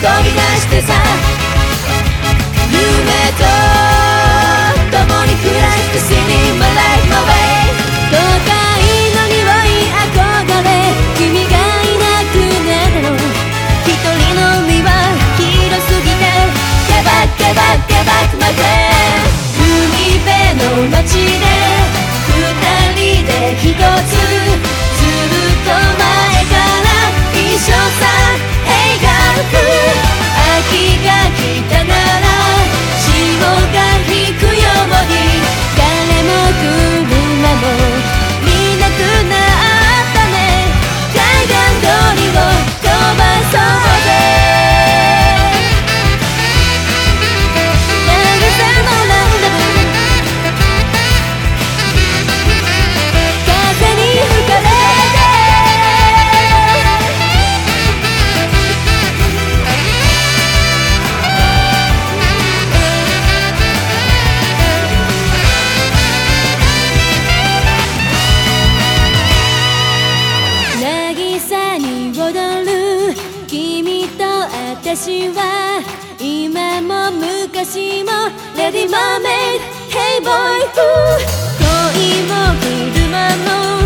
飛び出してさ、夢と共に暮らして Singing my life my way。 都会の匂い憧れ、君がいなくなるの。一人の海は広すぎて Get back get back get back my friend。 海辺の街で二人で一つ、ずっと前から一緒さ。Hey girl、秋が来たなら潮が引くように、誰も車も見なくなったね。海岸通りを飛ばそうぜ。渚のランダム、風に吹かれて渚に踊る君と私は、今も昔も Ready Mermaid Hey boy、 恋も車も